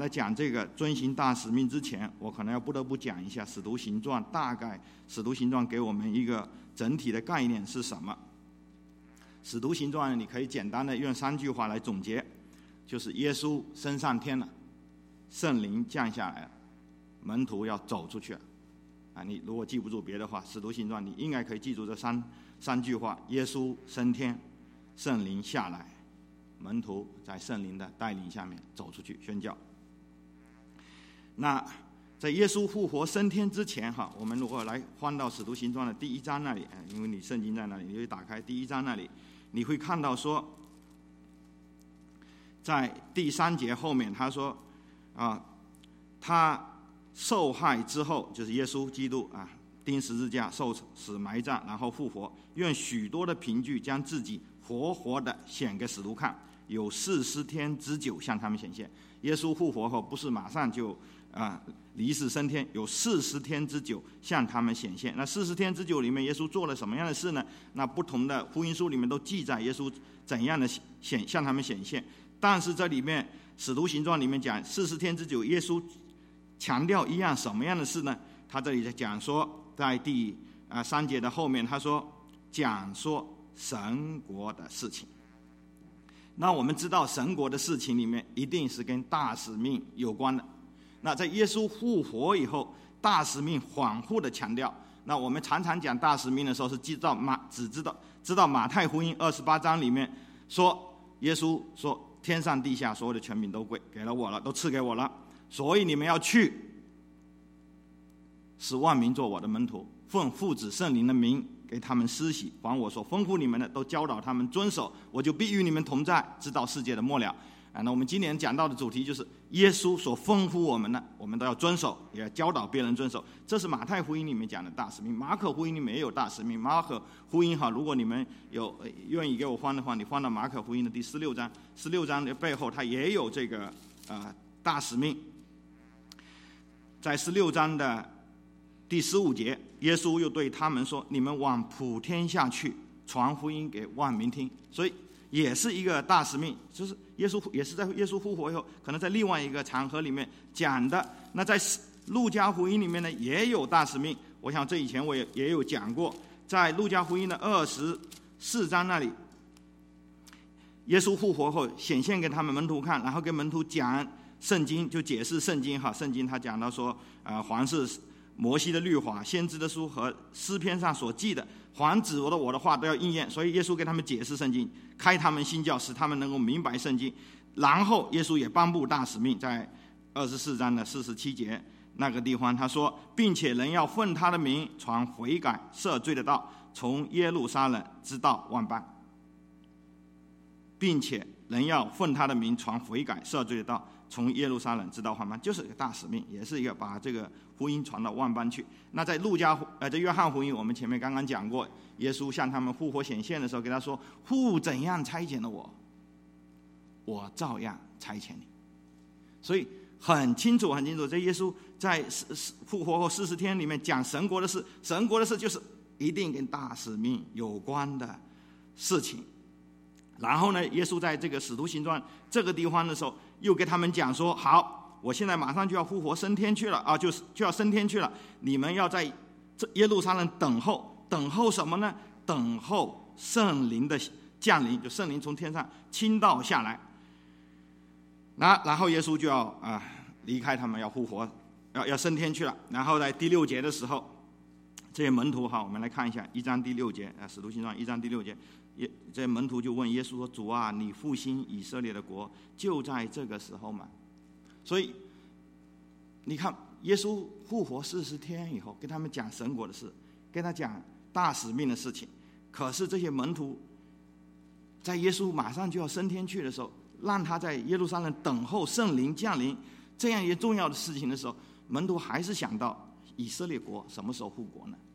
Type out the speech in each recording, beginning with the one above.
在讲这个遵行大使命之前，我可能要不得不讲一下使徒行传。大概使徒行传给我们一个整体的概念是什么？使徒行传你可以简单的用3句话来总结，就是耶稣升上天了，圣灵降下来了，门徒要走出去了。你如果记不住别的话，使徒行传你应该可以记住这三句话：耶稣升天，圣灵下来，门徒在圣灵的带领下面走出去宣教。那在耶稣复活升天之前我们如果来翻到使徒行传的第1章那里，因为你圣经在那里，你会打开第1章那里，你会看到说，在第3节后面他说他受害之后，就是耶稣基督钉十字架受死埋葬，然后复活，用许多的凭据将自己活活的显给使徒看，有40天之久向他们显现。耶稣复活后不是马上就离世升天，有40天之久向他们显现。那40天之久里面，耶稣做了什么样的事呢？那不同的福音书里面都记载耶稣怎样的向他们显现。但是这里面使徒行传里面讲40天之久，耶稣强调一样什么样的事呢？他这里在讲说，在第3节的后面，他说讲说神国的事情。那我们知道神国的事情里面一定是跟大使命有关的。那在耶稣复活以后，大使命反复的强调。那我们常常讲大使命的时候，是只知道马太福音28章里面说，耶稣说天上地下所有的权柄都给了我了，都赐给我了，所以你们要去，使万民做我的门徒，奉父子圣灵的名给他们施洗，凡我所吩咐你们的都教导他们遵守，我就必与你们同在，直到世界的末了。那我们今年讲到的主题就是耶稣所吩咐我们的，我们都要遵守，也要教导别人遵守。这是马太福音里面讲的大使命，马可福音里面也有大使命。马可福音如果你们有愿意给我翻的话，你翻到马可福音的第16章，16章的背后它也有这个大使命。在16章的第15节，耶稣又对他们说：“你们往普天下去，传福音给万民听。”所以也是一个大使命，就是耶稣也是在耶稣复活以后，可能在另外一个场合里面讲的。那在路加福音里面呢，也有大使命。我想这以前我也有讲过，在路加福音的24章那里，耶稣复活后显现给他们门徒看，然后跟门徒讲圣经，就解释圣经圣经他讲到说，凡是摩西的律法、先知的书和诗篇上所记的，凡指我的话都要应验。所以耶稣给他们解释圣经，开他们心窍，使他们能够明白圣经。然后耶稣也颁布大使命，在24章的47节那个地方他说，并且人要奉他的名传悔改赦罪的道，从耶路撒冷直到万邦。并且人要奉他的名传悔改赦罪的道，从耶路撒冷直到万邦，就是一个大使命，也是一个把这个福音传到万邦去。那在在约翰福音，我们前面刚刚讲过，耶稣向他们复活显现的时候，给他说：“父怎样差遣了我，我照样差遣你。”所以很清楚，这耶稣在复活后40天里面讲神国的事，神国的事就是一定跟大使命有关的事情。然后呢，耶稣在这个使徒行传这个地方的时候，又给他们讲说：“好，我现在马上就要复活升天去了就要升天去了，你们要在耶路撒冷等候什么呢？等候圣灵的降临，就圣灵从天上倾倒下来。然后耶稣就要离开他们，要复活，要升天去了。然后在第6节的时候，这些门徒我们来看一下1章第6节使徒行传1章第6节。这些门徒就问耶稣说：“主啊，你复兴以色列的国，就在这个时候吗？”所以你看，耶稣复活40天以后，跟他们讲神国的事，跟他讲大使命的事情。可是这些门徒在耶稣马上就要升天去的时候，让他在耶路撒冷等候圣灵降临这样一个重要的事情的时候，门徒还是想到以色列国什么时候复国呢？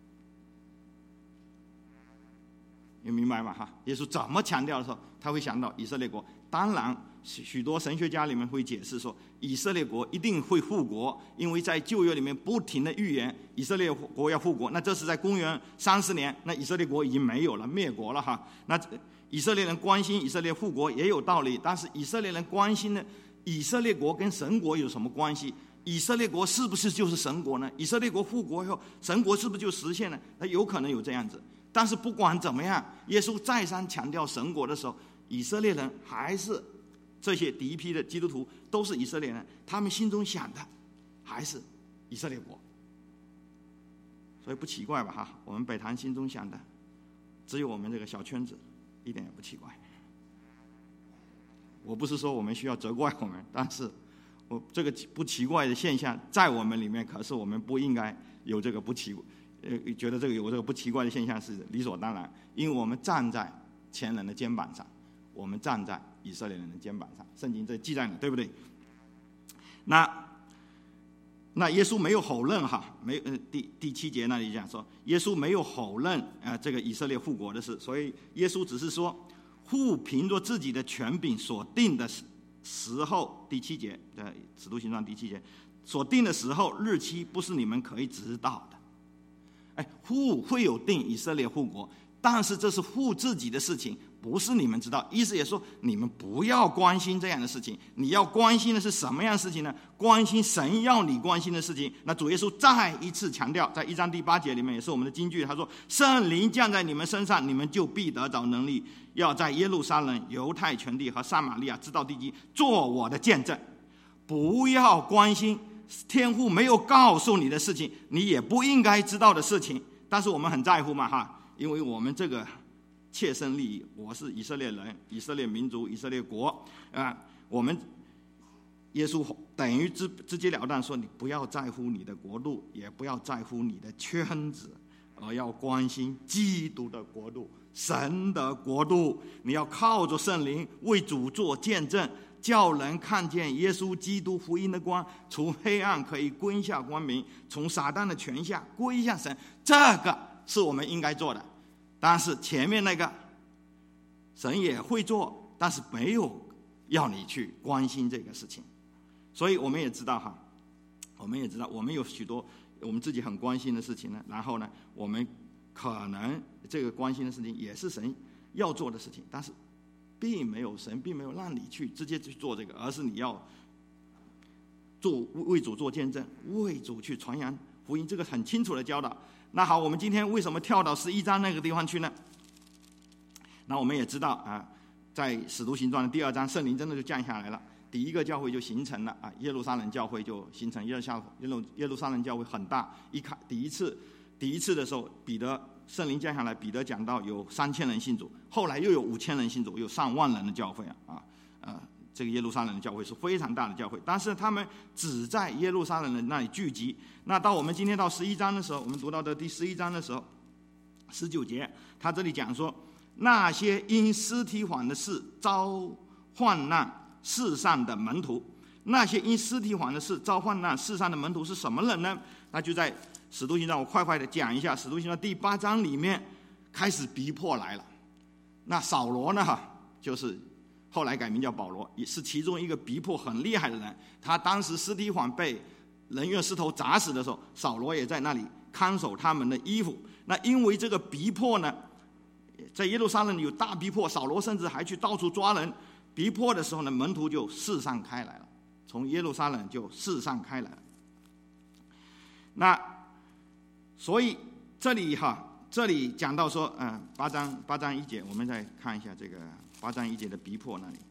你明白吗？耶稣怎么强调的时候，他会想到以色列国。当然，许多神学家里面会解释说，以色列国一定会复国，因为在旧约里面不停的预言以色列国要复国。那这是在公元30年，那以色列国已经没有了，灭国了那以色列人关心以色列复国也有道理，但是以色列人关心的以色列国跟神国有什么关系？以色列国是不是就是神国呢？以色列国复国以后，神国是不是就实现了？那有可能有这样子。但是不管怎么样，耶稣再三强调神国的时候，以色列人还是这些第一批的基督徒都是以色列人，他们心中想的还是以色列国。所以不奇怪吧哈，我们北堂心中想的只有我们这个小圈子，一点也不奇怪。我不是说我们需要责怪我们，但是我这个不奇怪的现象在我们里面，可是我们不应该有这个觉得有这个不奇怪的现象是理所当然，因为我们站在前人的肩膀上，我们站在以色列人的肩膀上，圣经这记载了，对不对？那耶稣没有否认哈，第7节那里讲说，耶稣没有否认这个以色列复国的事，所以耶稣只是说，父凭着自己的权柄所定的时候，第7节在使徒行传第7节所定的时候日期不是你们可以知道的。父会有定以色列复国，但是这是父自己的事情，不是你们知道。意思也说，你们不要关心这样的事情，你要关心的是什么样的事情呢？关心神要你关心的事情。那主耶稣再一次强调，在1章第8节里面也是我们的金句，他说：圣灵降在你们身上，你们就必得着能力，要在耶路撒冷、犹太全地和撒玛利亚直到地极做我的见证。不要关心天父没有告诉你的事情，你也不应该知道的事情，但是我们很在乎嘛哈，因为我们这个切身利益，我是以色列人、以色列民族、以色列国我们耶稣等于直截了当说，你不要在乎你的国度，也不要在乎你的圈子，而要关心基督的国度、神的国度。你要靠着圣灵为主做见证，叫人看见耶稣基督福音的光，从黑暗可以归向光明，从撒旦的权下归向神。这个是我们应该做的。但是前面那个神也会做，但是没有要你去关心这个事情。所以我们也知道哈，我们有许多我们自己很关心的事情呢，然后呢，我们可能这个关心的事情也是神要做的事情，但是神并没有让你去直接去做这个，而是你要为主做见证，为主去传扬福音，这个很清楚的教导。那好，我们今天为什么跳到11章那个地方去呢？那我们也知道在使徒行传的第2章，圣灵真的就降下来了，第一个教会就形成了耶路撒冷教会就形成。耶路撒冷教会很大，第一次的时候，圣灵降下来，彼得讲到有3000人信主，后来又有5000人信主，有上万人的教会这个耶路撒冷的教会是非常大的教会，但是他们只在耶路撒冷的那里聚集。那到我们今天到11章的时候，我们读到的第11章的时候，19节，他这里讲说，那些因司提反的事遭患难世上的门徒，那些因司提反的事遭患难世上的门徒是什么人呢？那就在使徒行传，我快快的讲一下，使徒行传第8章里面开始逼迫来了。那扫罗呢就是后来改名叫保罗，也是其中一个逼迫很厉害的人。他当时司提反被人用石头砸死的时候，扫罗也在那里看守他们的衣服。那因为这个逼迫呢，在耶路撒冷有大逼迫，扫罗甚至还去到处抓人。逼迫的时候呢，门徒就四散开来了，从耶路撒冷就四散开来了。那所以这里讲到说8章1节，我们再看一下这个8章1节的逼迫那里。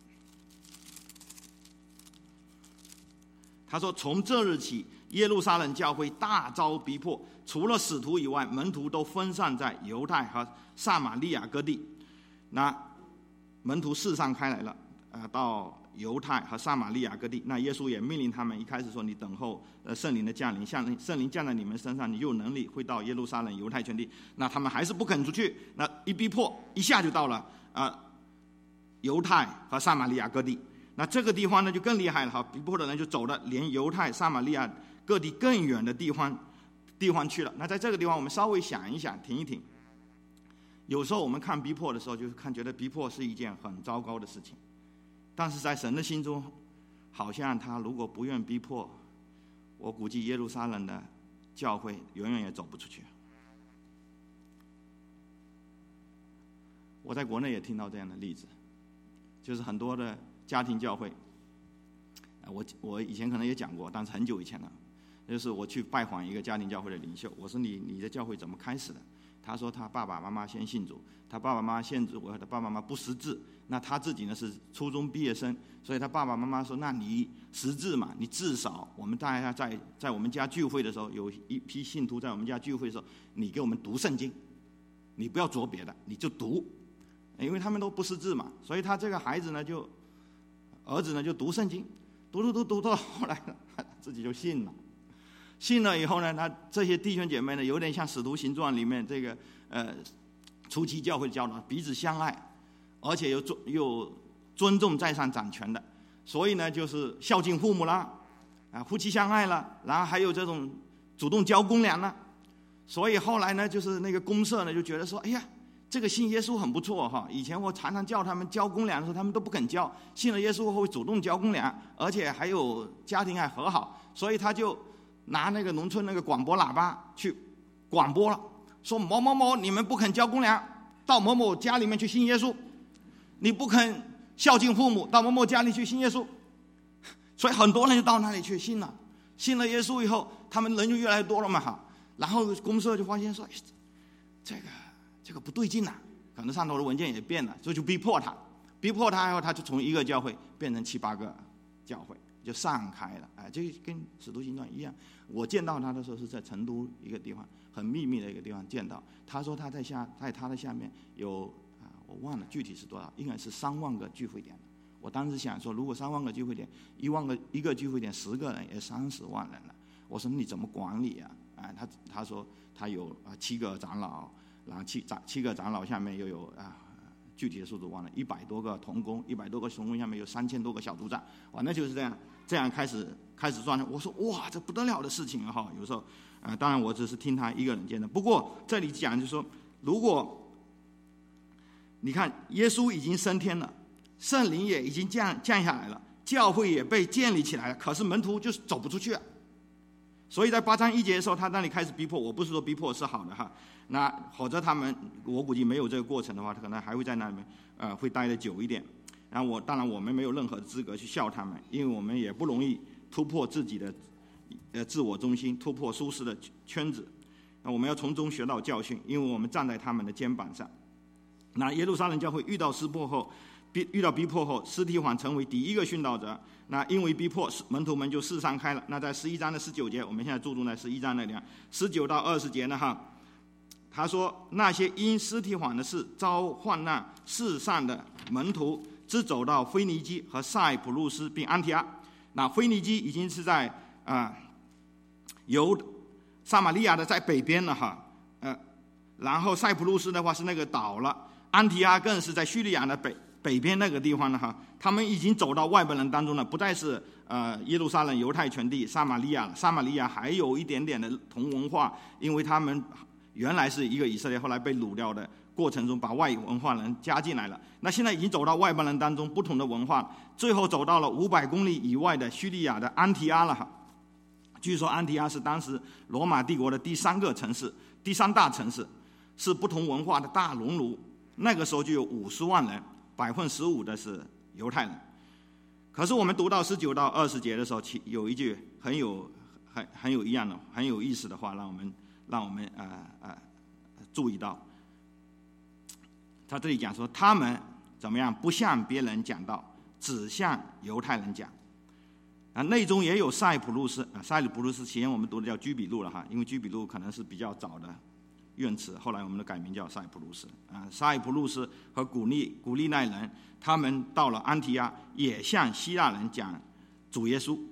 他说，从这日起，耶路撒冷教会大遭逼迫，除了使徒以外，门徒都分散在犹太和撒玛利亚各地。那门徒四散开来了到犹太和撒玛利亚各地。那耶稣也命令他们，一开始说，你等候圣灵的降临，圣灵降在你们身上，你就有能力会到耶路撒冷、犹太全地。那他们还是不肯出去，那一逼迫，一下就到了犹太和撒玛利亚各地。那这个地方呢就更厉害了，逼迫的人就走了连犹太、撒玛利亚各地更远的地方去了。那在这个地方我们稍微想一想，停一停。有时候我们看逼迫的时候，就是觉得逼迫是一件很糟糕的事情，但是在神的心中，好像他如果不愿逼迫，我估计耶路撒冷的教会永远也走不出去。我在国内也听到这样的例子，就是很多的家庭教会， 我以前可能也讲过，但是很久以前了。就是我去拜访一个家庭教会的领袖，我说你的教会怎么开始的？他说他爸爸妈妈先信主，他爸爸妈妈信主，他爸爸妈妈不识字，那他自己呢是初中毕业生，所以他爸爸妈妈说，那你识字嘛，你至少我们大家在我们家聚会的时候，有一批信徒在我们家聚会的时候，你给我们读圣经，你不要做别的，你就读，因为他们都不识字嘛，所以他这个儿子呢就读圣经，读到后来自己就信了。信了以后呢，他这些弟兄姐妹呢，有点像《使徒行传》里面这个初期教会教导，彼此相爱，而且又尊重在上掌权的，所以呢，就是孝敬父母啦，夫妻相爱了，然后还有这种主动交公粮了，所以后来呢，就是那个公社呢就觉得说，哎呀，这个信耶稣很不错哈。以前我常常叫他们交公粮的时候，他们都不肯交，信了耶稣后会主动交公粮，而且还有家庭还和好，所以他就拿那个农村那个广播喇叭去广播了，说某某某你们不肯交公粮，到某某家里面去信耶稣；你不肯孝敬父母，到某某家里去信耶稣。所以很多人就到那里去信了，信了耶稣以后，他们人就越来越多了嘛哈。然后公社就发现说，这个不对劲了，可能上头的文件也变了，所以就逼迫他以后，他就从一个教会变成7、8个教会。就散开了，就跟使徒行传一样。我见到他的时候是在成都一个地方，很秘密的一个地方见到。他说他在他的下面有我忘了具体是多少，应该是3万个聚会点。我当时想说，如果3万个聚会点，1个聚会点10个人，也30万人了。我说你怎么管理啊？他说他有7个长老，然后七个长老下面又有具体的数字忘了，100多个同工，100多个同工下面有3000多个小组长，那就是这样开始算。我说哇，这不得了的事情啊哈！有时候当然我只是听他一个人见的。不过这里讲就是说，如果你看耶稣已经升天了，圣灵也已经降下来了，教会也被建立起来了，可是门徒就是走不出去了。所以在8章1节的时候，他那里开始逼迫。我不是说逼迫是好的哈，那否则他们我估计没有这个过程的话，他可能还会在那里面会待得久一点。然后当然我们没有任何资格去笑他们，因为我们也不容易突破自己的自我中心，突破舒适的圈子。那我们要从中学到教训，因为我们站在他们的肩膀上。那耶路撒冷教会遇到逼迫后，司提反成为第一个殉道者。那因为逼迫，门徒们就四散开了。那在11章的19节，我们现在注重在11章那里，19到20节呢哈，他说那些因司提反的事遭患难四散的门徒，只走到腓尼基和塞浦路斯并安提阿。那腓尼基已经是在由撒玛利亚的在北边了哈，然后塞浦路斯的话是那个岛了，安提阿更是在叙利亚的北边那个地方了哈。他们已经走到外邦人当中了，不再是耶路撒冷犹太全地撒玛利亚了。撒玛利亚还有一点点的同文化，因为他们原来是一个以色列，后来被掳掉的过程中把外文化人加进来了。那现在已经走到外邦人当中不同的文化，最后走到了500公里以外的叙利亚的安提阿了哈。据说安提阿是当时罗马帝国的第3大城市，是不同文化的大熔炉。那个时候就有50万人，15%的是犹太人。可是我们读到19到20节的时候，有一句很有意思的话，让我们注意到。他这里讲说，他们怎么样不向别人讲道，只向犹太人讲。内中也有塞浦路斯，塞浦路斯前我们读的叫居比路了哈，因为居比路可能是比较早的院词，后来我们都改名叫塞浦路斯。塞浦路斯和古利奈人，他们到了安提阿，也向希腊人讲主耶稣。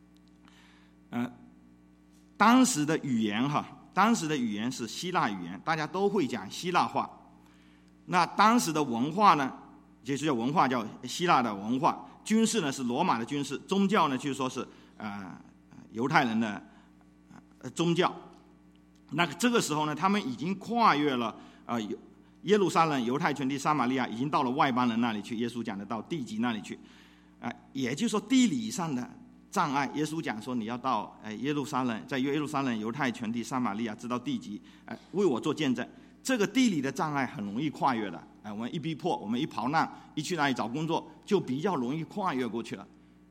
当时的语言是希腊语言，大家都会讲希腊话。那当时的文化呢，就是叫文化，叫希腊的文化。军事呢是罗马的军事，宗教呢就是说是犹太人的宗教。那这个时候呢，他们已经跨越了耶路撒冷犹太全地撒玛利亚，已经到了外邦人那里去。耶稣讲的到地极那里去，也就是说地理上的障碍。耶稣讲说你要到耶路撒冷，在耶路撒冷犹太全地撒玛利亚直到地极，为我做见证。这个地理的障碍很容易跨越的。我们一逼迫，我们一逃难，一去那里找工作，就比较容易跨越过去了。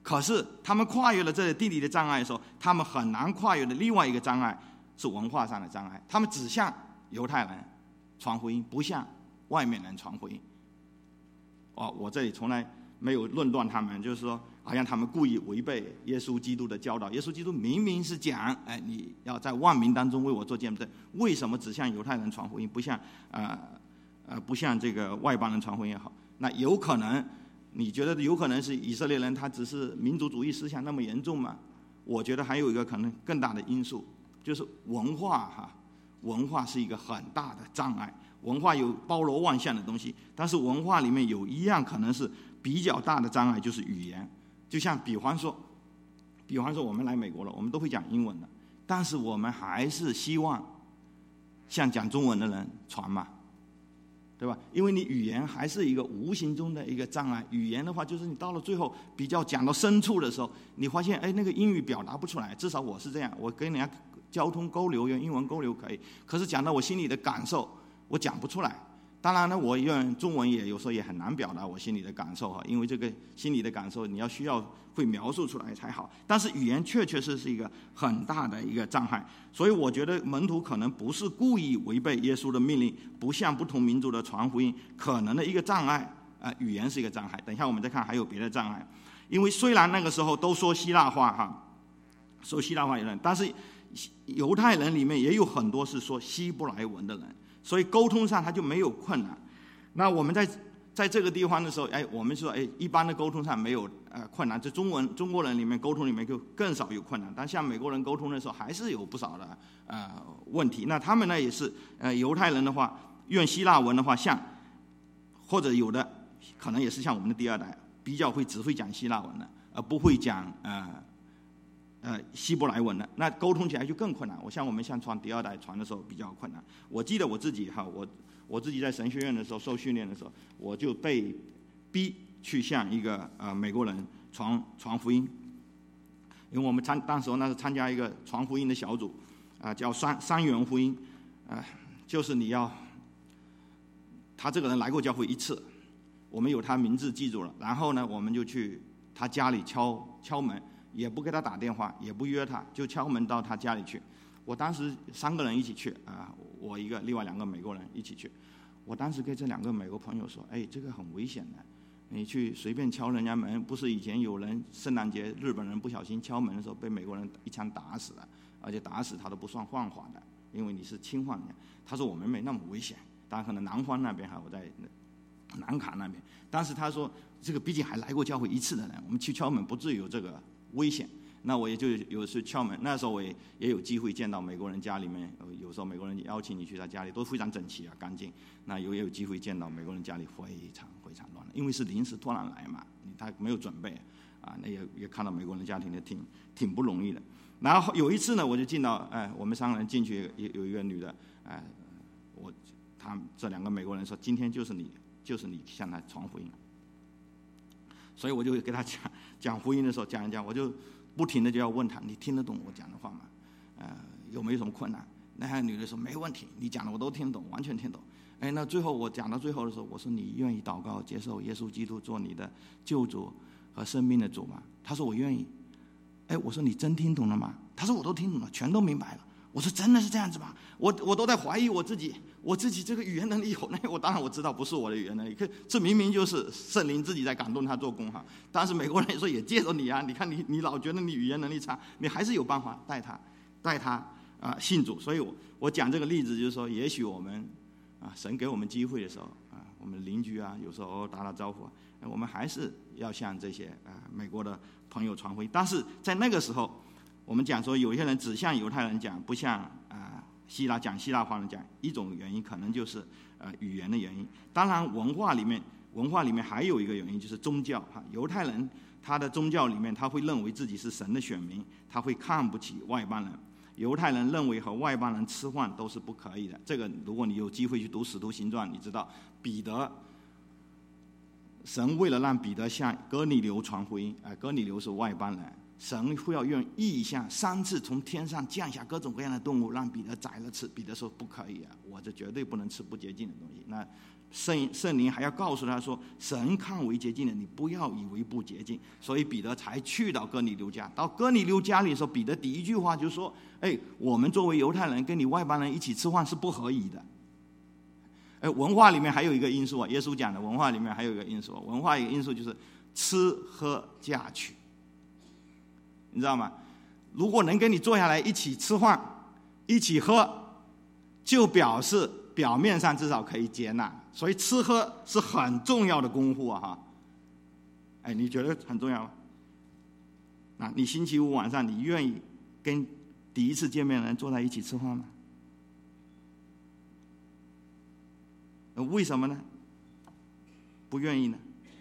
可是他们跨越了这地理的障碍的时候，他们很难跨越的另外一个障碍是文化上的障碍。他们只向犹太人传福音，不向外面人传福音。我这里从来没有论断他们，就是说好像他们故意违背耶稣基督的教导。耶稣基督明明是讲，你要在万民当中为我做见证，为什么只向犹太人传福音，不向这个外邦人传福音也好？那有可能，你觉得有可能是以色列人他只是民族主义思想那么严重吗？我觉得还有一个可能更大的因素，就是文化文化是一个很大的障碍。文化有包罗万象的东西，但是文化里面有一样可能是比较大的障碍，就是语言。就像比方说我们来美国了，我们都会讲英文的，但是我们还是希望向讲中文的人传嘛，对吧？因为你语言还是一个无形中的一个障碍。语言的话，就是你到了最后比较讲到深处的时候，你发现那个英语表达不出来，至少我是这样，我跟人家交通沟流用英文沟流可以，可是讲到我心里的感受，我讲不出来。当然呢，我用中文也有时候也很难表达我心里的感受因为这个心里的感受你需要会描述出来才好。但是语言确实是一个很大的一个障碍，所以我觉得门徒可能不是故意违背耶稣的命令，不向不同民族的传福音，可能的一个障碍语言是一个障碍。等一下我们再看还有别的障碍，因为虽然那个时候都说希腊话说希腊话的人，但是犹太人里面也有很多是说希伯来文的人，所以沟通上他就没有困难。那我们在这个地方的时候，我们说一般的沟通上没有困难，这中国人里面沟通里面就更少有困难，但像美国人沟通的时候还是有不少的问题。那他们呢也是犹太人的话用希腊文的话，像或者有的可能也是像我们的第二代比较只会讲希腊文的，而不会讲希伯来文的，那沟通起来就更困难。我们传第二代传的时候比较困难。我记得我自己我自己在神学院的时候受训练的时候，我就被逼去向一个美国人传福音，因为我们当时那是参加一个传福音的小组叫三元福音就是他这个人来过教会一次，我们有他名字记住了，然后呢我们就去他家里敲门，也不给他打电话，也不约他，就敲门到他家里去。我当时3个人一起去我一个，另外2个美国人一起去。我当时跟这2个美国朋友说，这个很危险的，你去随便敲人家门，不是以前有人圣诞节日本人不小心敲门的时候被美国人一枪打死了，而且打死他都不算犯法的，因为你是侵犯人家。他说我们没那么危险，当然可能南方那边我在南卡那边，但是他说这个毕竟还来过教会一次的人，我们去敲门不至于有这个危险。那我也就有时敲门，那时候我也有机会见到美国人家里面，有时候美国人邀请你去他家里都非常整齐干净。那也有机会见到美国人家里非常非常乱，因为是临时突然来嘛，他没有准备那也看到美国人家庭的挺不容易的。然后有一次呢，我就进到我们3个人进去，有一个女的他这2个美国人说今天就是你向他传福音，所以我就给他讲福音的时候讲一讲，我就不停的就要问他，你听得懂我讲的话吗？有没有什么困难？那女的说没问题，你讲的我都听懂，完全听懂。那最后我讲到最后的时候，我说你愿意祷告接受耶稣基督做你的救主和生命的主吗？他说我愿意。我说你真听懂了吗？他说我都听懂了，全都明白了。我说真的是这样子吗？我都在怀疑我自己这个语言能力有，那我当然我知道不是我的语言能力，这明明就是圣灵自己在感动他做工但是美国人也说也借着你你看你老觉得你语言能力差，你还是有办法带他信主。所以我讲这个例子就是说，也许我们神给我们机会的时候我们邻居有时候偶尔打招呼我们还是要向这些美国的朋友传福音。但是在那个时候，我们讲说有一些人只向犹太人讲，不向讲希腊话人讲，一种原因可能就是语言的原因。当然文化里面还有一个原因，就是宗教犹太人他的宗教里面，他会认为自己是神的选民，他会看不起外邦人。犹太人认为和外邦人吃饭都是不可以的。这个如果你有机会去读使徒行传，你知道彼得，神为了让彼得向哥尼流传福音，哥尼流是外邦人， 神会要用异象3次从天上降下各种各样的动物，让彼得宰了吃。彼得说不可以啊，我这绝对不能吃不洁净的东西。那圣灵还要告诉他说，神看为洁净的，你不要以为不洁净。所以彼得才去到哥尼流家。到哥尼流家里的时候，彼得第一句话就说：我们作为犹太人跟你外邦人一起吃饭是不合宜的。文化里面还有一个因素啊，耶稣讲的文化里面还有一个因素，文化一个因素就是吃喝嫁娶，你知道吗？如果能跟你坐下来一起吃饭一起喝，就表示表面上至少可以接纳，所以吃喝是很重要的功夫啊！你觉得很重要吗？那你星期五晚上你愿意跟第一次见面的人坐在一起吃饭吗？为什么呢？不愿意呢？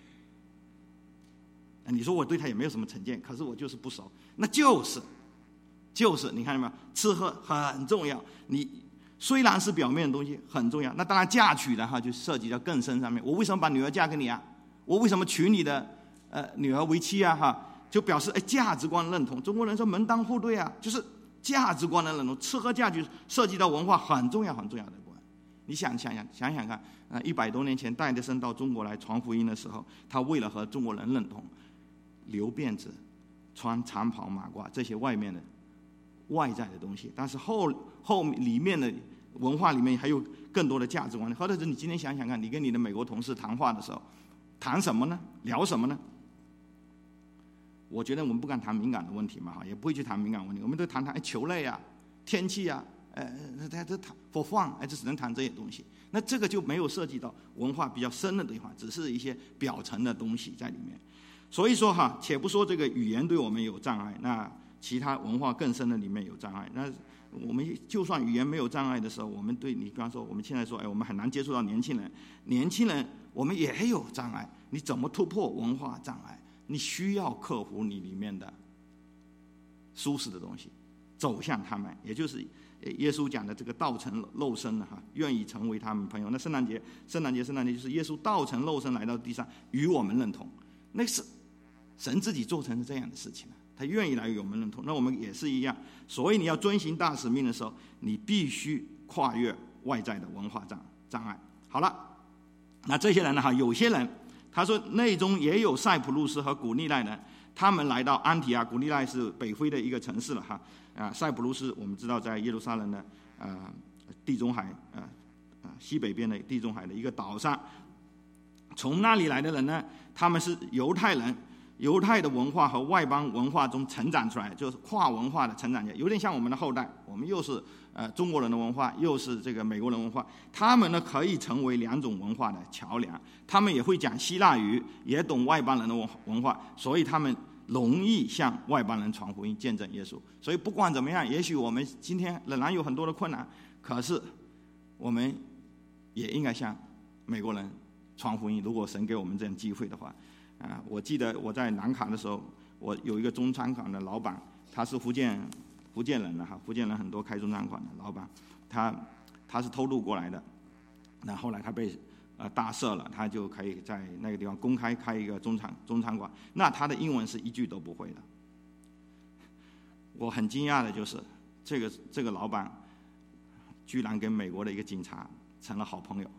你说我对他也没有什么成见，可是我就是不熟。那就是你看到没有？吃喝很重要。你虽然是表面的东西很重要，那当然嫁娶的话就涉及到更深上面。我为什么把女儿嫁给你啊？我为什么娶你的女儿为妻啊？就表示价值观认同。中国人说门当户对啊，就是价值观的认同。吃喝嫁娶涉及到文化很重要很重要的部分。你想想看，100多年前戴德生到中国来传福音的时候，他为了和中国人认同，留辫子、穿长袍马褂这些外面的外在的东西，但是后里面的文化里面还有更多的价值观。或者是你今天想想看，你跟你的美国同事谈话的时候，谈什么呢？聊什么呢？我觉得我们不敢谈敏感的问题嘛，也不会去谈敏感问题，我们都谈球类啊、天气啊。他谈 for fun， 就只能谈这些东西。那这个就没有涉及到文化比较深的对话，只是一些表层的东西在里面。所以说且不说这个语言对我们有障碍，那其他文化更深的里面有障碍。那我们就算语言没有障碍的时候，我们对你，比方说我们现在说，我们很难接触到年轻人我们也有障碍。你怎么突破文化障碍？你需要克服你里面的舒适的东西，走向他们，也就是耶稣讲的这个道成肉身愿意成为他们朋友。那圣诞节就是耶稣道成肉身来到地上与我们认同，那是神自己做成这样的事情，他愿意来与我们认同。那我们也是一样，所以你要遵行大使命的时候，你必须跨越外在的文化障碍。好了，那这些人呢有些人他说内中也有塞浦路斯和古利奈人，他们来到安提阿。古利奈是北非的一个城市了塞浦路斯我们知道在耶路撒冷的地中海西北边的地中海的一个岛上。从那里来的人呢，他们是犹太人，犹太的文化和外邦文化中成长出来，就是跨文化的成长，有点像我们的后代。我们又是中国人的文化，又是这个美国人文化，他们呢可以成为2种文化的桥梁。他们也会讲希腊语，也懂外邦人的文化，所以他们容易向外邦人传福音，见证耶稣。所以不管怎么样，也许我们今天仍然有很多的困难，可是我们也应该向美国人传福音。如果神给我们这样机会的话，我记得我在南卡的时候，我有一个中餐馆的老板，他是福建人了福建人很多开中餐馆的老板，他是偷渡过来的，那后来他被大赦了，他就可以在那个地方公开开一个中餐馆。那他的英文是一句都不会的。我很惊讶的就是这个老板居然跟美国的一个警察成了好朋友，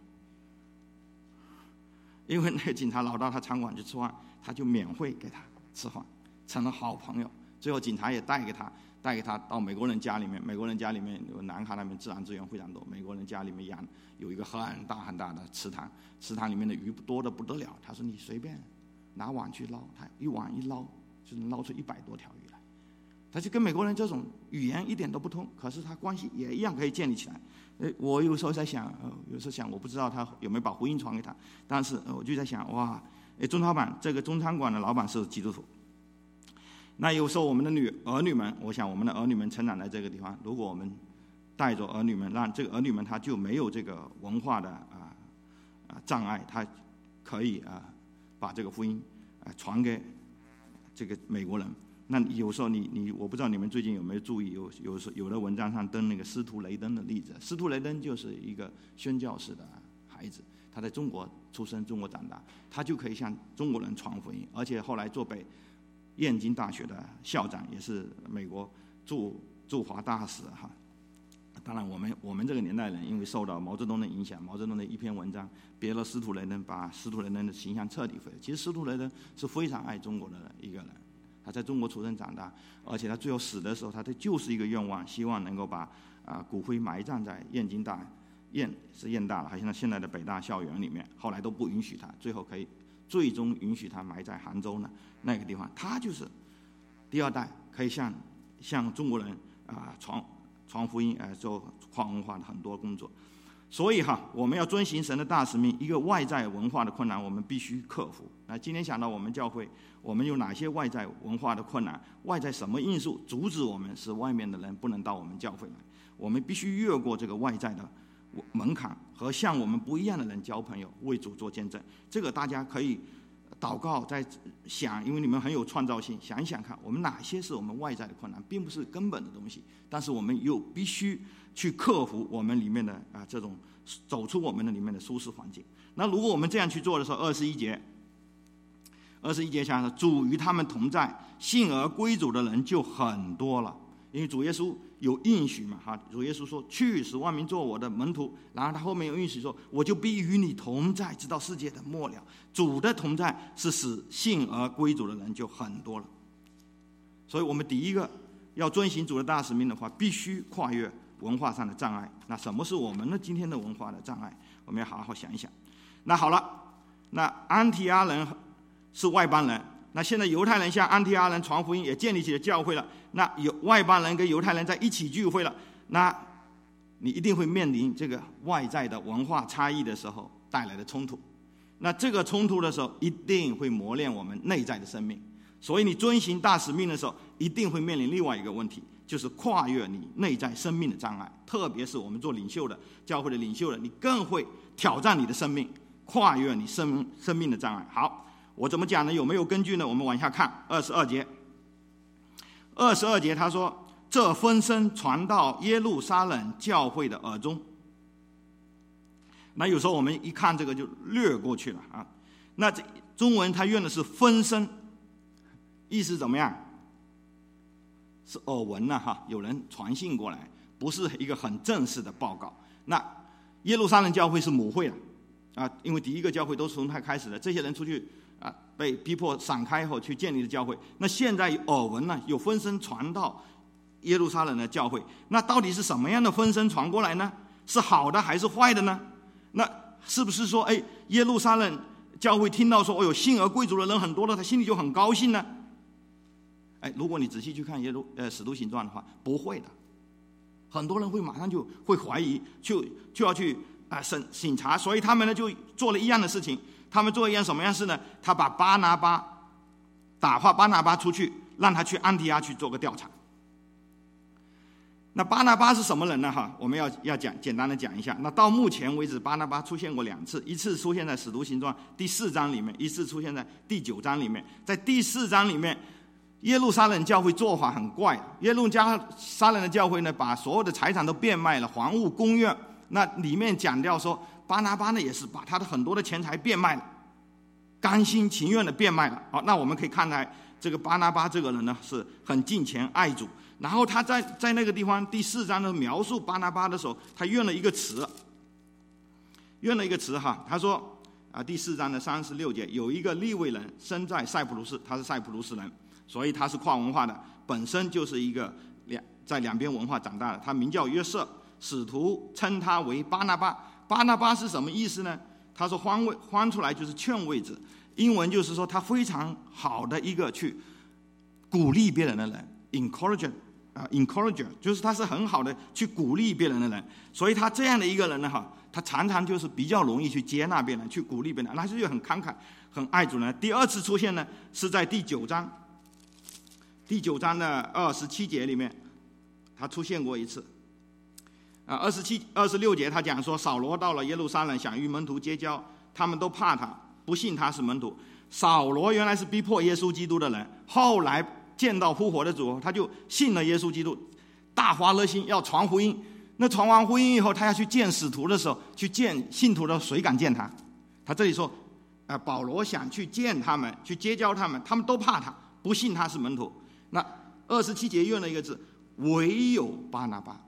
因为那个警察老到他餐馆去吃饭，他就免费给他吃饭，成了好朋友。最后警察也带给他到美国人家里面，美国人家里面有南卡那边自然资源非常多，美国人家里面有一个很大的池塘里面的鱼多得不得了。他说你随便拿碗去捞，他一碗一捞就能捞出100多条鱼来。他就跟美国人这种语言一点都不通，可是他关系也一样可以建立起来。我有时候在想，我不知道他有没有把福音传给他，但是我就在想，哇，钟老板这个中餐馆的老板是基督徒。那有时候我们的儿女们，我想我们的儿女们成长在这个地方，如果我们带着儿女们，让这个儿女们他就没有这个文化的障碍，他可以把这个福音传给这个美国人。那有时候我不知道你们最近有没有注意，有的文章上登那个司徒雷登的例子。司徒雷登就是一个宣教士的孩子，他在中国出生，中国长大，他就可以向中国人传福音，而且后来做燕京大学的校长，也是美国驻华大使哈。当然我们这个年代人，因为受到毛泽东的影响，毛泽东的一篇文章别了司徒雷登，把司徒雷登的形象彻底毁了。其实司徒雷登是非常爱中国的一个人，他在中国出生长大，而且他最后死的时候，他就是一个愿望，希望能够把骨灰埋葬在燕京大是燕大了，还现在的北大校园里面，后来都不允许他，最终允许他埋在杭州呢那个地方。他就是第二代，可以向中国人传福音，做跨文化的很多工作。所以我们要遵行神的大使命，一个外在文化的困难我们必须克服。那今天想到我们教会，我们有哪些外在文化的困难？外在什么因素阻止我们，使外面的人不能到我们教会来？我们必须越过这个外在的门槛，和向我们不一样的人交朋友，为主做见证。这个大家可以祷告，在想，因为你们很有创造性，想一想看，我们哪些是我们外在的困难，并不是根本的东西，但是我们又必须去克服我们里面的这种走出我们的里面的舒适环境。那如果我们这样去做的时候，21节想说，主与他们同在，信而归主的人就很多了。因为主耶稣有应许嘛，主耶稣说去使万民做我的门徒，然后他后面有应许说，我就必与你同在，直到世界的末了。主的同在是使信而归主的人就很多了。所以我们第一个要遵行主的大使命的话，必须跨越文化上的障碍。那什么是我们今天的文化的障碍？我们要好好想一想。那好了，那安提阿人是外邦人，那现在犹太人向安提阿人传福音，也建立起了教会了。那外邦人跟犹太人在一起聚会了，那你一定会面临这个外在的文化差异的时候带来的冲突。那这个冲突的时候，一定会磨练我们内在的生命。所以你遵行大使命的时候，一定会面临另外一个问题，就是跨越你内在生命的障碍。特别是我们做领袖的，教会的领袖的，你更会挑战你的生命，跨越你生命的障碍。好，我怎么讲呢？有没有根据呢？我们往下看22节。22节他说，这风声传到耶路撒冷教会的耳中。那有时候我们一看这个就略过去了啊。那这中文他用的是风声，意思怎么样？是耳闻了有人传信过来，不是一个很正式的报告。那耶路撒冷教会是母会了因为第一个教会都是从他开始的，这些人出去被逼迫散开后去建立的教会。那现在有耳闻了，有风声传到耶路撒冷的教会，那到底是什么样的风声传过来呢？是好的还是坏的呢？那是不是说耶路撒冷教会听到说有信而归主的人很多了，他心里就很高兴呢？如果你仔细去看使徒行传的话，不会的。很多人会马上就会怀疑，就要去审查，所以他们呢就做了一样的事情。他们做一样什么样事呢？他把巴拿巴打发巴拿巴出去，让他去安提阿去做个调查。那巴拿巴是什么人呢？我们要简单的讲一下。那到目前为止，巴拿巴出现过2次，一次出现在使徒行传第4章里面，一次出现在第9章里面。在第4章里面，耶路撒冷教会做法很怪。耶路撒冷的教会呢，把所有的财产都变卖了，房屋公院。那里面讲到说，巴拿巴呢也是把他的很多的钱财变卖了，甘心情愿的变卖了。好，那我们可以看来，这个巴拿巴这个人呢是很敬钱爱主。然后他在那个地方第4章的描述巴拿巴的时候，他用了一个词他说第4章的36节，有一个利未人生在塞浦路斯，他是塞浦路斯人，所以他是跨文化的，本身就是一个在两边文化长大的。他名叫约瑟，使徒称他为巴拿巴。巴拿巴是什么意思呢？他说翻出来就是劝慰子，英文就是说他非常好的一个去鼓励别人的人， encourager 就是他是很好的去鼓励别人的人。所以他这样的一个人呢他常常就是比较容易去接纳别人，去鼓励别人，他是很慷慨很爱主人。第2次出现呢是在第9章的27节里面，他出现过一次。26节他讲说，扫罗到了耶路撒冷，想与门徒结交，他们都怕他，不信他是门徒。扫罗原来是逼迫耶稣基督的人，后来见到复活的主，他就信了耶稣基督，大发热心要传福音。那传完福音以后，他要去见使徒的时候，去见信徒的时候，谁敢见他？他这里说保罗想去见他们，去结交他们，他们都怕他， 不信他是门徒。那27节用了一个字，唯有巴拿巴。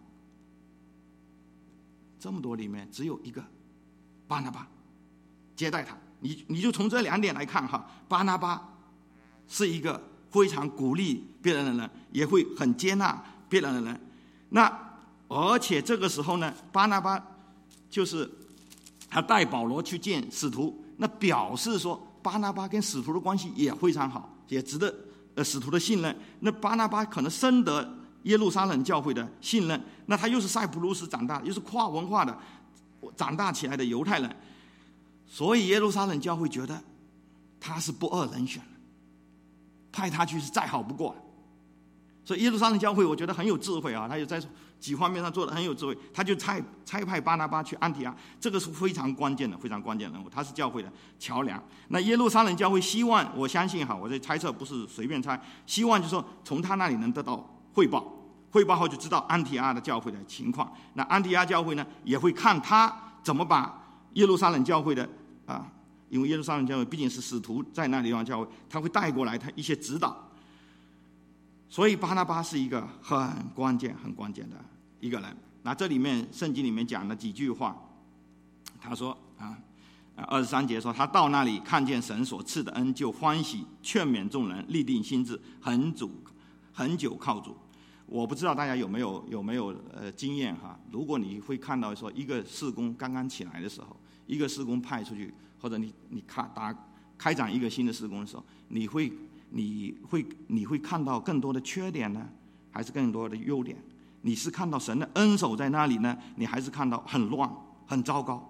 这么多里面只有一个巴拿巴接待他。你就从这2点来看哈，巴拿巴是一个非常鼓励别人的人，也会很接纳别人的人。那而且这个时候呢，巴拿巴就是他带保罗去见使徒，那表示说巴拿巴跟使徒的关系也非常好，也值得使徒的信任。那巴拿巴可能深得耶路撒冷教会的信任，那他又是塞浦路斯长大，又是跨文化的长大起来的犹太人，所以耶路撒冷教会觉得他是不二人选，派他去是再好不过了。所以耶路撒冷教会我觉得很有智慧啊，他有在几方面上做得很有智慧，他就差派巴拿巴去安提阿，这个是非常关键的人物，他是教会的桥梁。那耶路撒冷教会希望，我相信哈，我这猜测不是随便猜，希望就是说从他那里能得到汇报后就知道安提阿的教会的情况。那安提阿教会呢，也会看他怎么把耶路撒冷教会的因为耶路撒冷教会毕竟是使徒在那里地方教会，他会带过来他一些指导。所以巴拿巴是一个很关键的一个人。那这里面圣经里面讲了几句话，他说23节说，他到那里看见神所赐的恩，就欢喜，劝勉众人，立定心志，很久靠主。我不知道大家有没有经验哈？如果你会看到说一个事工刚刚起来的时候，一个事工派出去，或者你开展一个新的事工的时候，你会看到更多的缺点呢，还是更多的优点？你是看到神的恩手在那里呢，你还是看到很乱很糟糕？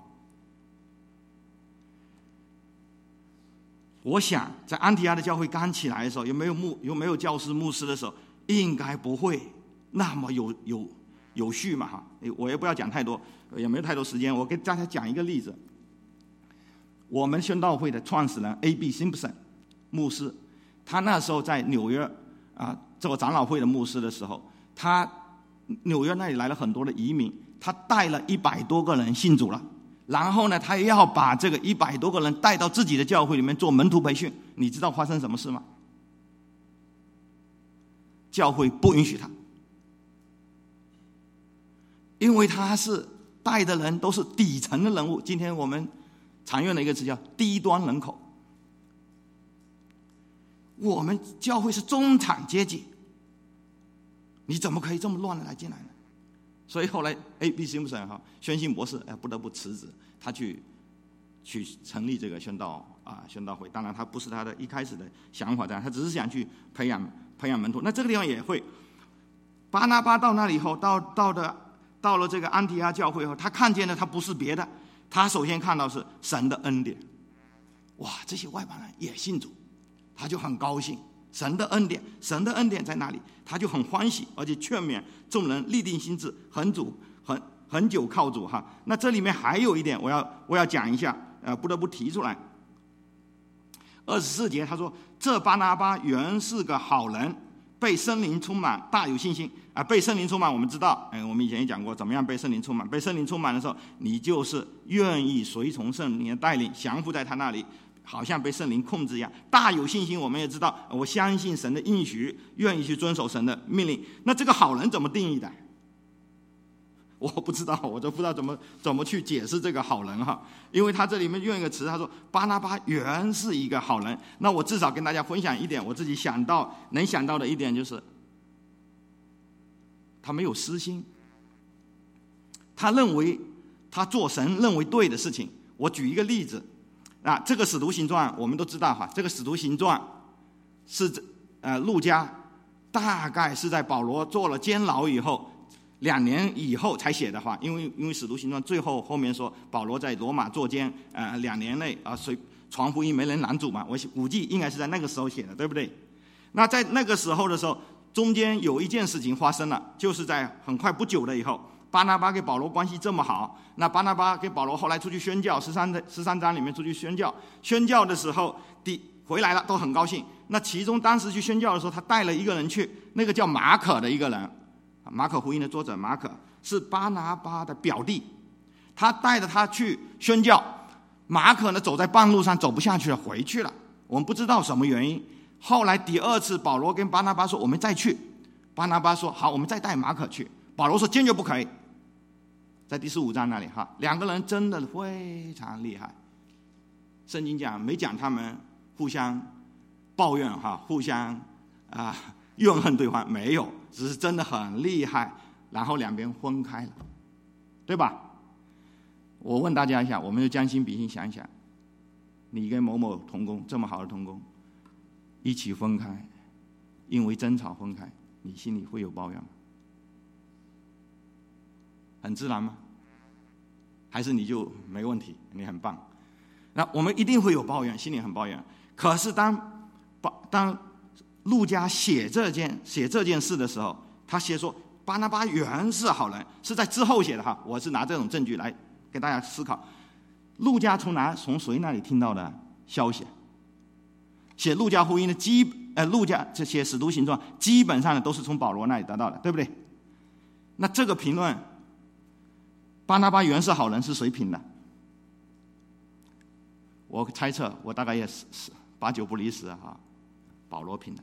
我想在安提阿的教会刚起来的时候，有没有教师牧师的时候，应该不会那么有序嘛哈。我也不要讲太多，也没有太多时间，我给大家讲一个例子。我们宣道会的创始人 A.B. Simpson 牧师，他那时候在纽约做长老会的牧师的时候，他纽约那里来了很多的移民，他带了100多个人信主了，然后呢，他也要把这个100多个人带到自己的教会里面做门徒培训。你知道发生什么事吗？教会不允许他，因为他是带的人都是底层的人物，今天我们常用的一个词叫低端人口。我们教会是中产阶级，你怎么可以这么乱的来进来呢？所以后来 A.B. Simpson 宣信博士不得不辞职，他去成立这个宣道会。当然他不是他的一开始的想法这样，他只是想去培养门徒。那这个地方也会，巴拿巴到那里以后，到了这个安提阿教会后，他看见的他不是别的，他首先看到是神的恩典。哇，这些外邦人也信主，他就很高兴。神的恩典在哪里？他就很欢喜，而且劝勉众人立定心志，很久靠主哈。那这里面还有一点我要讲一下，不得不提出来。24节他说，这巴拿巴原是个好人，被圣灵充满，大有信心被圣灵充满，我们知道我们以前也讲过怎么样被圣灵充满。被圣灵充满的时候，你就是愿意随从圣灵的带领，降服在他那里，好像被圣灵控制一样。大有信心，我们也知道，我相信神的应许，愿意去遵守神的命令。那这个好人怎么定义的？我不知道，我就不知道怎么去解释这个好人哈。因为他这里面用一个词，他说巴拿巴原是一个好人。那我至少跟大家分享一点，我自己能想到的一点就是，他没有私心，他认为他做神认为对的事情。我举一个例子。这个使徒行传我们都知道哈，这个使徒行传是路加大概是在保罗坐了监牢以后2年以后才写的话，因为使徒行传后面说保罗在罗马坐监2年内传福音没人拦阻嘛，我估计应该是在那个时候写的，对不对？那在那个时候的时候，中间有一件事情发生了，就是在很快不久的以后，巴拿巴跟保罗关系这么好，那巴拿巴跟保罗后来出去宣教，13章里面出去宣教的时候回来了都很高兴。那其中当时去宣教的时候，他带了一个人去，那个叫马可的一个人，马可福音的作者马可是巴拿巴的表弟，他带着他去宣教。马可呢走在半路上走不下去了，回去了，我们不知道什么原因。 后来第二次保罗跟巴拿巴说我们再去，巴拿巴说好，我们再带马可去，保罗说坚决不可以。在第15章那里哈，两个人真的非常厉害。圣经讲没讲他们互相抱怨哈，互相怨恨对方，没有，只是真的很厉害。然后两边分开了，对吧？我问大将一下，我们就将心比心想一想，你跟某某同工这么好的同工一起分开，因为争吵分开，你心里会有抱怨吗？很自然吗？还是你就没问题，你很棒？那我们一定会有抱怨，心里很抱怨。可是当路加写这件事的时候，他写说巴拿巴原是好人，是在之后写的哈。我是拿这种证据来给大家思考。路加从谁那里听到的消息？写路加福音的路加这些使徒行传基本上都是从保罗那里得到的，对不对？那这个评论，巴拿巴原是好人是谁评的？我猜测，我大概也是8、9不离10哈，保罗评的。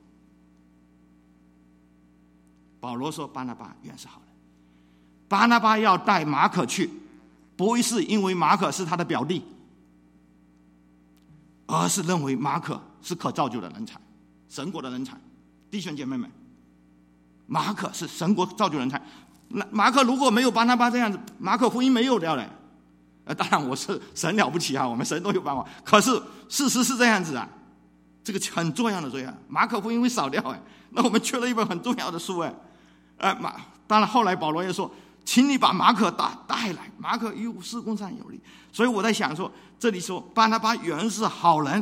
保罗说巴拿巴原是好人，巴拿巴要带马可去，不是因为马可是他的表弟，而是认为马可是可造就的人才，神国的人才。弟兄姐妹们，马可是神国造就人才。那马可如果没有巴拿巴这样子，马可福音没有掉了。当然我是神了不起啊，我们神都有办法。可是事实是这样子啊，这个很重要的这样，马可福音会少掉那我们缺了一本很重要的书当然后来保罗也说，请你把马可带来，马可与事工上有利。所以我在想说，这里说巴拿巴原是好人，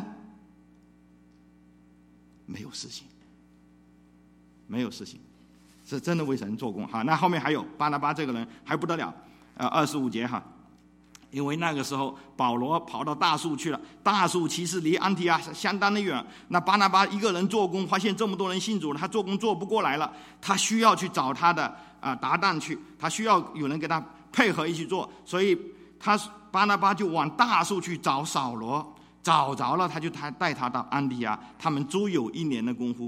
没有事情，是真的为神做工哈。那后面还有巴拿巴这个人还不得了，25节哈。因为那个时候保罗跑到大树去了，大树其实离安提阿相当的远。那巴拿巴一个人做工，发现这么多人信主了，他做工做不过来了，他需要去找他的搭档去，他需要有人跟他配合一起做，所以巴拿巴就往大树去找扫罗，找着了，他就带他到安提阿，他们足有1年的功夫，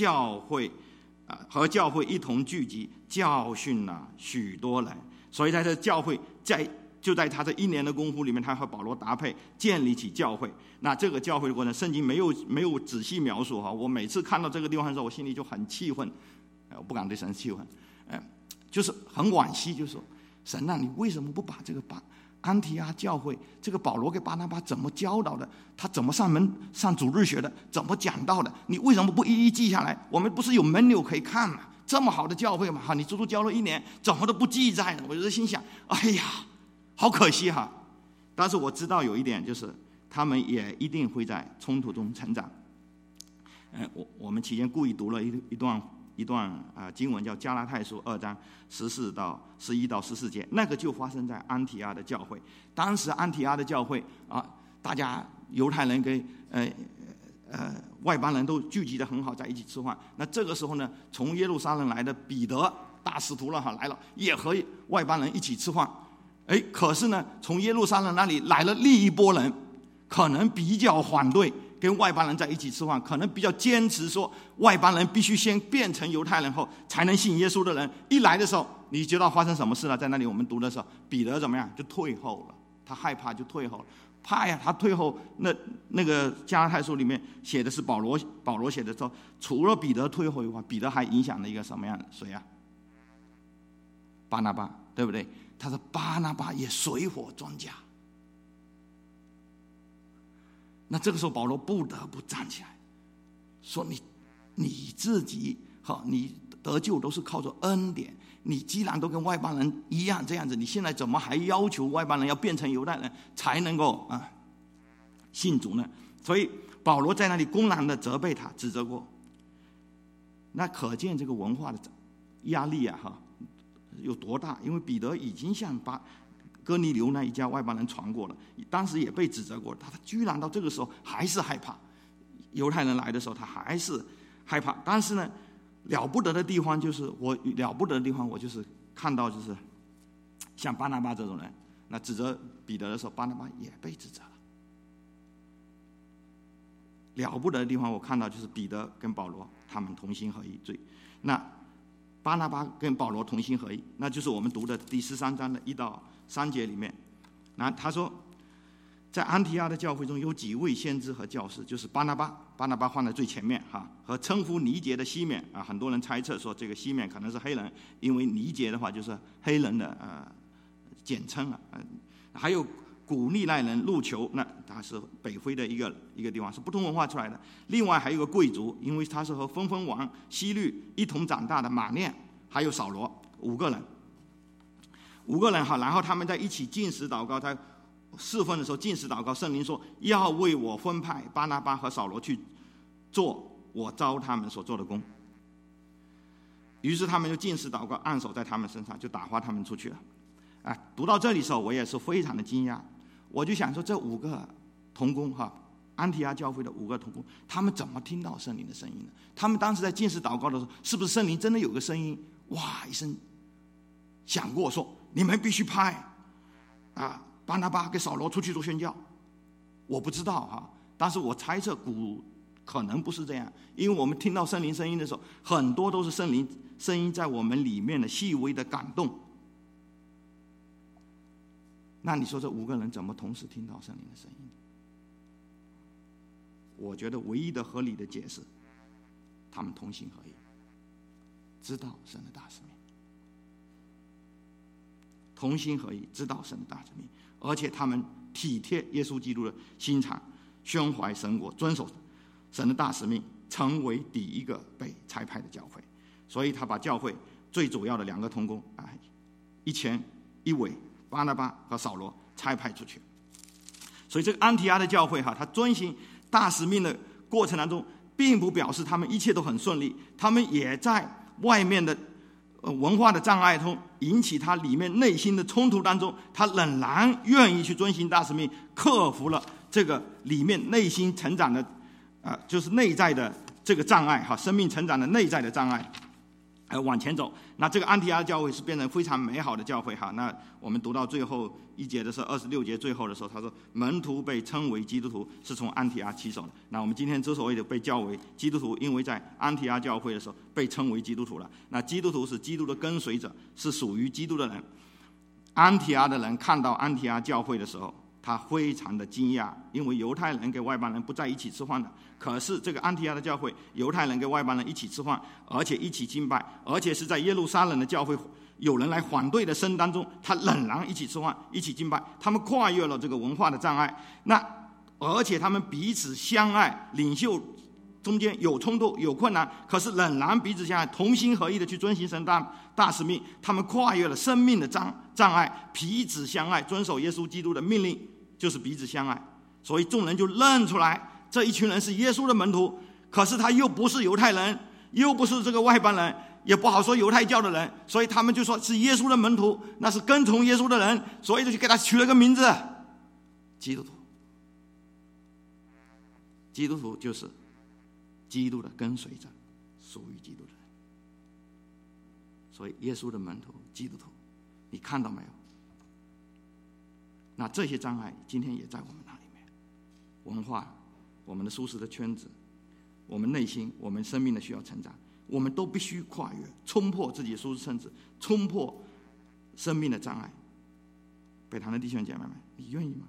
和教会一同聚集，教训了许多人。所以在这教会就在他这1年的功夫里面，他和保罗搭配建立起教会。那这个教会的过程，圣经没有仔细描述哈。我每次看到这个地方的时候，我心里就很气愤，我不敢对神气愤，就是很惋惜，就是说神啊，你为什么不把这个安提阿教会这个保罗给巴拿巴怎么教导的，他怎么上主日学的，怎么讲道的，你为什么不一一记下来？我们不是有门流可以看吗？这么好的教会嘛，你足足教了1年，怎么都不记载呢？我就心想，哎呀，好可惜哈。但是我知道有一点，就是他们也一定会在冲突中成长。我们期间故意读了一段经文，叫加拉太书2章11到14节，那个就发生在安提阿的教会。当时安提阿的教会大家犹太人跟外邦人都聚集得很好，在一起吃饭。那这个时候呢，从耶路撒冷来的彼得大使徒了来了，也和外邦人一起吃饭。可是呢，从耶路撒冷那里来了另一波人，可能比较反对跟外邦人在一起吃饭，可能比较坚持说外邦人必须先变成犹太人后才能信耶稣的人。一来的时候，你知道发生什么事了？在那里我们读的时候，彼得怎么样？就退后了，他害怕就退后了。怕呀，他退后。那个加拉太书里面写的是保罗写的说，除了彼得退后以外，彼得还影响了一个什么样的谁啊？巴拿巴，对不对？他说巴拿巴也水火专家。那这个时候保罗不得不站起来，说你自己你得救都是靠着恩典，你既然都跟外邦人一样这样子，你现在怎么还要求外邦人要变成犹太人才能够信主呢？所以保罗在那里公然的责备他，指责过。那可见这个文化的压力有多大？因为彼得已经向哥尼流那一家外邦人传过了，当时也被指责过，他居然到这个时候还是害怕。犹太人来的时候，他还是害怕。但是呢，了不得的地方就是我就是看到，就是像巴拿巴这种人，那指责彼得的时候，巴拿巴也被指责了。 了不得的地方，我看到就是彼得跟保罗他们同心合一。那巴拿巴跟保罗同心合一，那就是我们读的第13章的1到3节里面。那他说，在安提阿的教会中有几位先知和教师，就是巴拿巴放在最前面哈，和称呼尼结的西面啊，很多人猜测说这个西面可能是黑人，因为尼结的话就是黑人的简称啊。还有古利奈人路求，那他是北非的一个地方，是不同文化出来的。另外还有一个贵族，因为他是和分封王希律一同长大的马念，还有扫罗，5个人哈。然后他们在一起禁食祷告，在4分的时候禁食祷告，圣灵说要为我分派巴拿巴和扫罗去做我召他们所做的工。于是他们就禁食祷告，按手在他们身上，就打发他们出去了。读到这里的时候，我也是非常的惊讶。我就想说，这5个同工哈，安提阿教会的5个同工，他们怎么听到圣灵的声音呢？他们当时在禁食祷告的时候，是不是圣灵真的有个声音，哇一声响过，说你们必须派巴拿巴跟扫罗出去做宣教？我不知道哈，但是我猜测可能不是这样，因为我们听到圣灵声音的时候，很多都是圣灵声音在我们里面的细微的感动。那你说这5个人怎么同时听到圣灵的声音？我觉得唯一的合理的解释，他们同心合一，知道神的大使命，同心合一，知道神的大使命，而且他们体贴耶稣基督的心肠，宣怀神国，遵守神的大使命，成为第一个被差派的教会。所以他把教会最主要的2个同工一前一尾，巴拿巴和扫罗差派出去。所以这个安提阿的教会他遵行大使命的过程当中，并不表示他们一切都很顺利，他们也在外面的文化的障碍中，引起他里面内心的冲突当中，他仍然愿意去遵行大使命，克服了这个里面内心成长的就是内在的这个障碍生命成长的内在的障碍，往前走。那这个安提阿教会是变成非常美好的教会那我们读到最后1节的时候，26节最后的时候，他说门徒被称为基督徒是从安提阿起手的。那我们今天之所以被叫为基督徒，因为在安提阿教会的时候被称为基督徒了。那基督徒是基督的跟随者，是属于基督的人。安提阿的人看到安提阿教会的时候，他非常的惊讶，因为犹太人跟外邦人不在一起吃饭的。可是这个安提阿的教会，犹太人跟外邦人一起吃饭，而且一起敬拜，而且是在耶路撒冷的教会有人来反对的声当中，他仍然一起吃饭，一起敬拜。他们跨越了这个文化的障碍，而且他们彼此相爱，领袖中间有冲突有困难，可是仍然彼此相爱，同心合意的去遵行神大使命。他们跨越了生命的障碍，彼此相爱，遵守耶稣基督的命令，就是彼此相爱。所以众人就认出来，这一群人是耶稣的门徒，可是他又不是犹太人，又不是这个外邦人，也不好说犹太教的人，所以他们就说是耶稣的门徒，那是跟从耶稣的人，所以就给他取了个名字，基督徒。基督徒就是基督的跟随者，属于基督的人。所以耶稣的门徒，基督徒，你看到没有？那这些障碍今天也在我们那里面，文化，我们的舒适的圈子，我们内心，我们生命的需要成长，我们都必须跨越，冲破自己的舒适圈子，冲破生命的障碍。北堂的弟兄姐妹们，你愿意吗？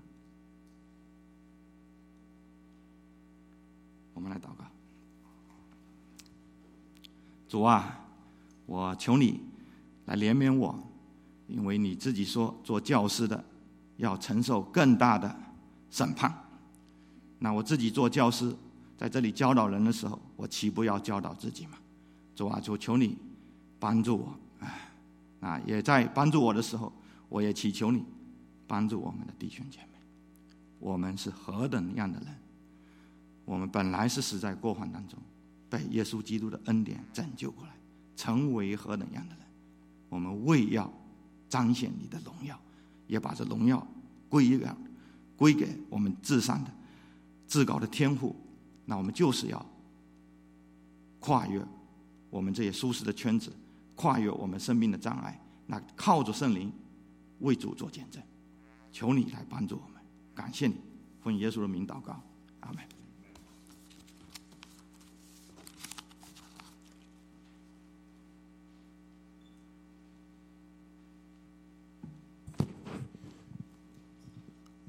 我们来祷告。主啊，我求你来怜悯我，因为你自己说做教师的要承受更大的审判。那我自己做教师，在这里教导人的时候，我岂不要教导自己吗？主啊，求你帮助我。也在帮助我的时候，我也祈求你帮助我们的弟兄姐妹。我们是何等样的人？我们本来是死在过犯当中，被耶稣基督的恩典拯救过来，成为何等样的人？我们为要彰显你的荣耀，也把这荣耀归给我们至上的至高的天父。那我们就是要跨越我们这些舒适的圈子，跨越我们生命的障碍，那靠着圣灵为主做见证。求你来帮助我们，感谢你，奉耶稣的名祷告，阿们。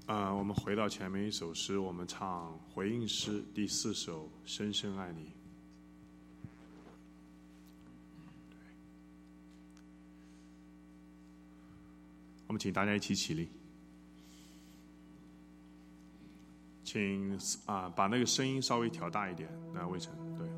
我们回到前面一首诗，我们唱回应诗第4首《深深爱你》。我们请大家一起起立，请把那个声音稍微调大一点，那魏晨对。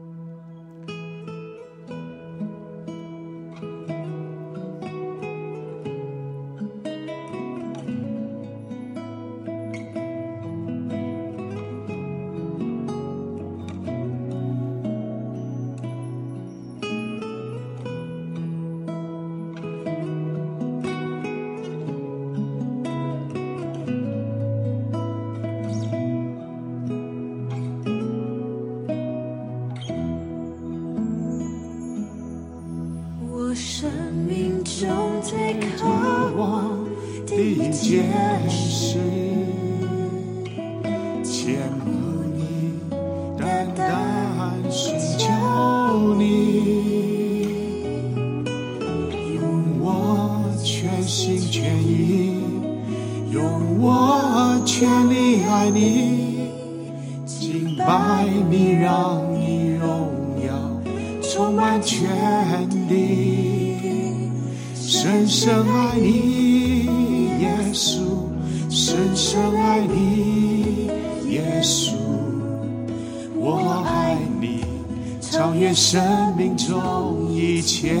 生命中一切，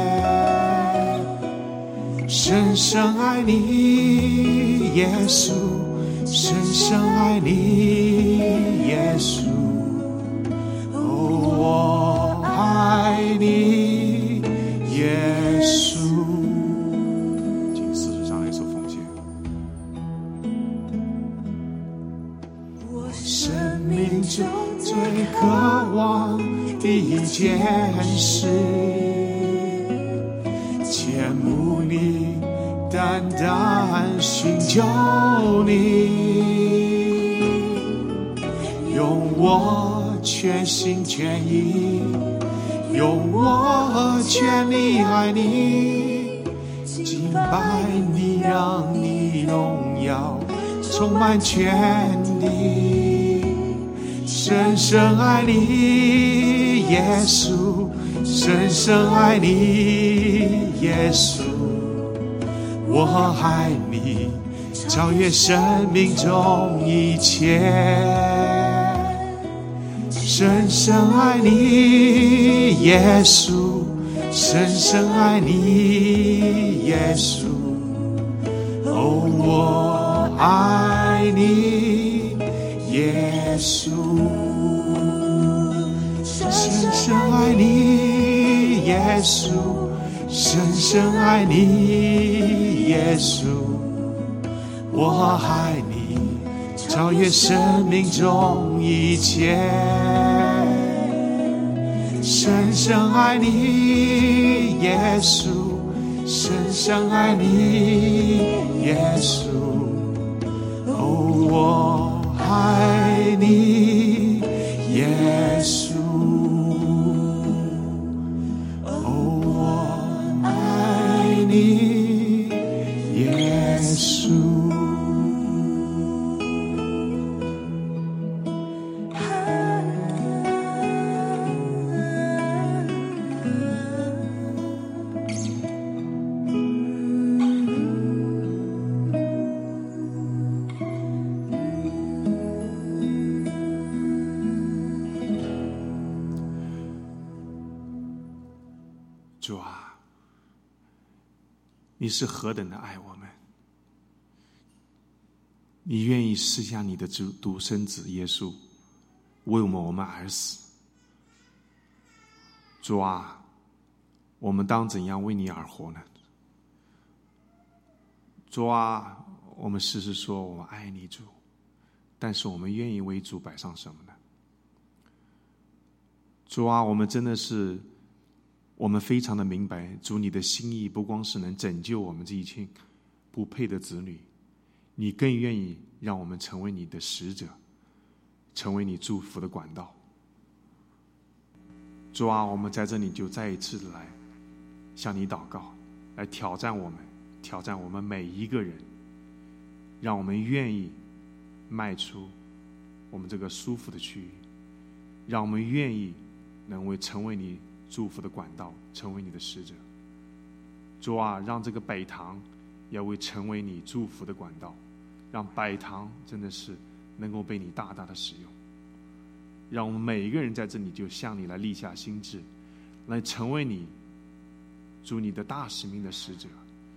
深深爱你，耶稣，深深爱你，耶稣。哦，我爱你，耶稣。 请40上来一首奉献。 我生命中最渴望第一件事，切慕你，单单寻求你，用我全心全意，用我全力爱你，敬拜你，让你荣耀充满全地，深深爱你，耶稣，深深爱你，耶稣，我爱你，超越生命中一切，深深爱你，耶稣，深深爱你，耶稣，哦，我爱你，耶稣。深深爱你，耶稣，深深爱你，耶稣，我爱你，超越生命中一切，深深爱你，耶稣，深深爱你，耶稣，哦，我爱你，耶稣。主啊，你是何等的爱我们，你愿意赐下你的独生子耶稣为我们而死。主啊，我们当怎样为你而活呢？主啊，我们时时说我们爱你主，但是我们愿意为主摆上什么呢？主啊，我们真的是我们非常的明白，主你的心意不光是能拯救我们这一群不配的子女，你更愿意让我们成为你的使者，成为你祝福的管道。主啊，我们在这里就再一次的来向你祷告，来挑战我们每一个人。 让我们愿意迈出我们这个舒服的区域，让我们愿意能成为你祝福的管道，成为你的使者。主啊，让这个北堂也为成为你祝福的管道，让北堂真的是能够被你大大的使用。让我们每一个人在这里就向你来立下心志，来成为你主你的大使命的使者。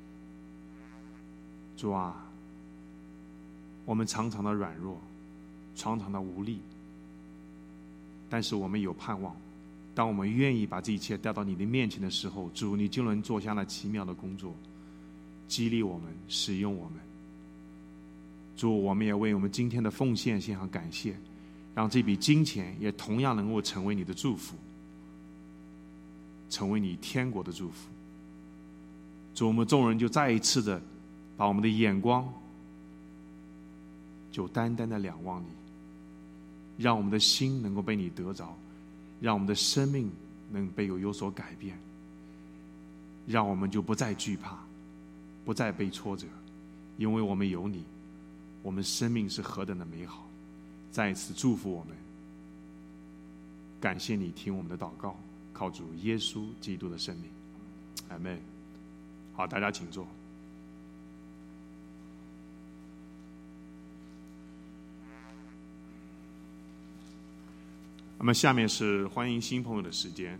主啊，我们常常的软弱，常常的无力，但是我们有盼望。当我们愿意把这一切带到你的面前的时候，主你就能做下那奇妙的工作，激励我们，使用我们。主，我们也为我们今天的奉献献上感谢，让这笔金钱也同样能够成为你的祝福，成为你天国的祝福。主，我们众人就再一次的把我们的眼光就单单的仰望你，让我们的心能够被你得着，让我们的生命能被有所改变，让我们就不再惧怕，不再被挫折，因为我们有你，我们生命是何等的美好。再一次祝福我们，感谢你听我们的祷告，靠主耶稣基督的圣名，阿们。好，大家请坐。那么下面是欢迎新朋友的时间。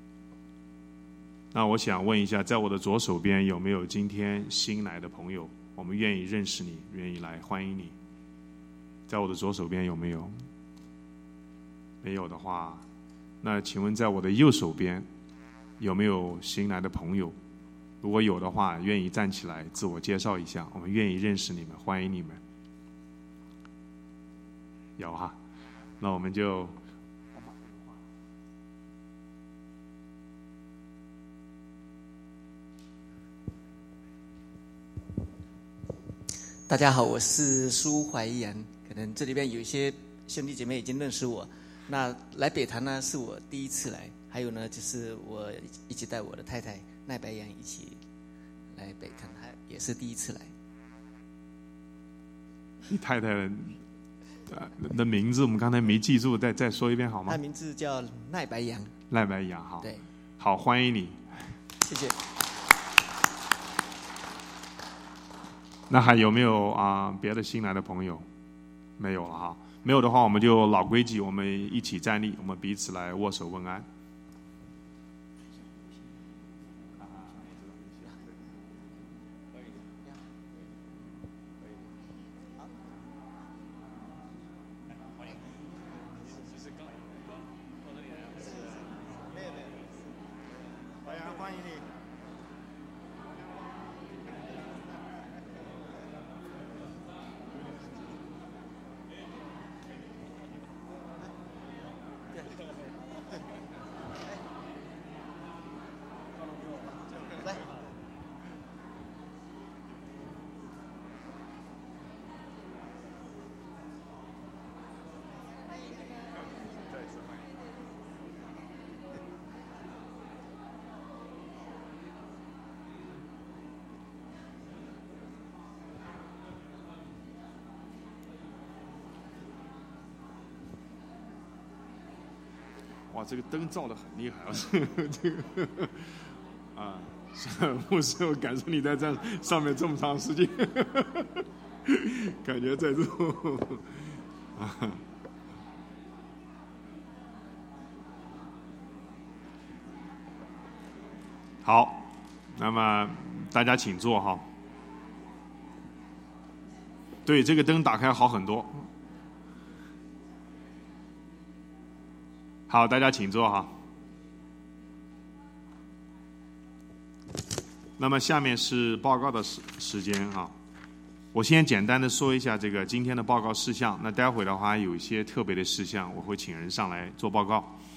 那我想问一下，在我的左手边有没有今天新来的朋友？我们愿意认识你，愿意来欢迎你。在我的左手边有没有？没有的话，那请问在我的右手边有没有新来的朋友？如果有的话，愿意站起来自我介绍一下，我们愿意认识你们，欢迎你们。有哈，那我们就大家好，我是苏怀言。可能这里边有一些兄弟姐妹已经认识我。那来北坛呢，是我第一次来。还有呢，就是我一起带我的太太赖白杨一起来北坛，她也是第一次来。 你太太的名字我们刚才没记住，再说一遍好吗？ 她名字叫赖白杨。 赖白杨，好。 对。 好，欢迎你。 谢谢。 那还有没有别的新来的朋友？没有了哈。没有的话，我们就老规矩，我们一起站立，我们彼此来握手问安。 欢迎你。 哇，这个灯照得很厉害啊！这个牧师，我感受你在这上面这么长时间，感觉在这好，那么大家请坐哈。对，这个灯打开好很多。好，大家请坐哈。那么下面是报告的时间哈。我先简单的说一下这个今天的报告事项。那待会的话有一些特别的事项，我会请人上来做报告。